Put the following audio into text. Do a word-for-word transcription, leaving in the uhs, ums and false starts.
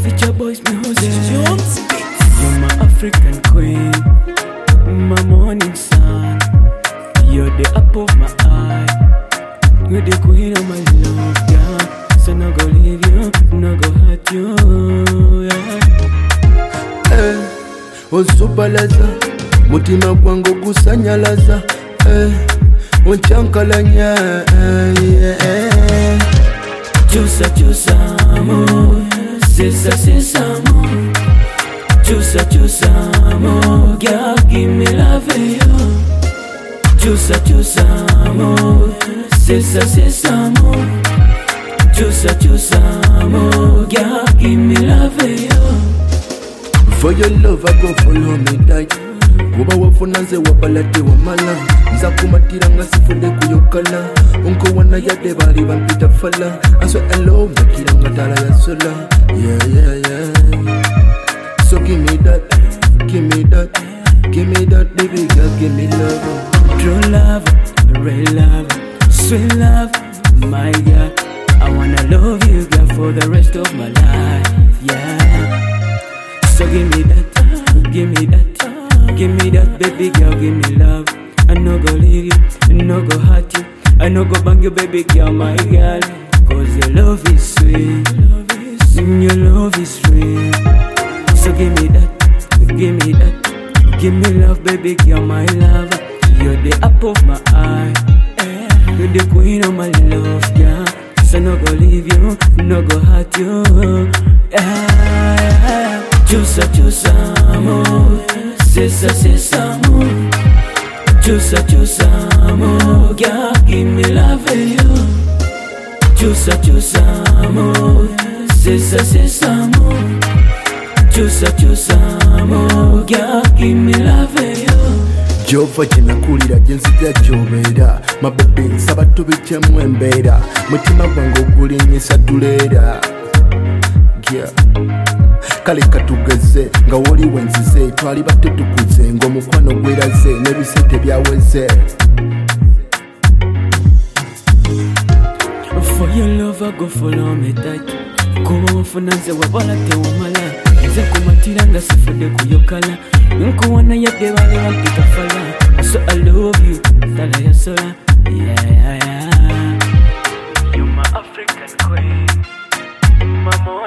Future boys music. You're my African queen, my morning sun. You're the apple of my eye. You're the queen of my love, yeah. So no go leave you, no go hurt you, yeah. Eh, osubalaza, mutima gwango gusanyalaza. Eh, unchankalanya, yeah. Chusa chusa mo, sisa sisa mo. Chusa chusa mo, girl, give me love, yo. Chusa chusa mo, sisa sisa mo. Chusa chusa mo, girl, give me love, yo. For your love I go follow me tight. Uba wafuna nze wapalate wamala. Nza kumatira nga sifude kuyokala. Unko wana yade bali bampita fala. I swear I love nakira nga tala ya sola. Yeah, yeah, yeah. So give me that, give me that, give me that, baby girl, give me love. True love, real love, sweet love, my girl. I wanna love you, girl, for the rest of my life, yeah. So give me that, give me that, give me that, baby girl, give me love. I no go leave you, I no go hurt you, I no go bang you, baby girl, my girl. Cause your love is sweet, your love is real. So give me that, give me that, give me love, baby girl, my love. You're the apple of my eye, you're the queen of my love, yeah. So no go leave you, no go hurt you, yeah. Chusa chusa mo, sisa sisa mo. Chusa chusa mo, girl, give me love, yo. Chusa chusa mo, sisa sisa mo. Chusa chusa mo, girl, give me love, yo. Jova jinakulira jenzija jobera. Mabebe nsaba tubichemu embeera. Mutima gwange ogulinyisa tulera. Yeah. Kale katugeze nga woli wenzize. Twali bato tukuze ng'omukwano gweraze n'ebisente byaweze. For your love I go follow me tight. Kuba wafuna nze wabala tewamala. Nze kumatira nga sifude kuyokala. Nkuwana yadde bali bampita fala. So I love you, tala ya sola. Yeah, yeah, yeah. You're my African queen, my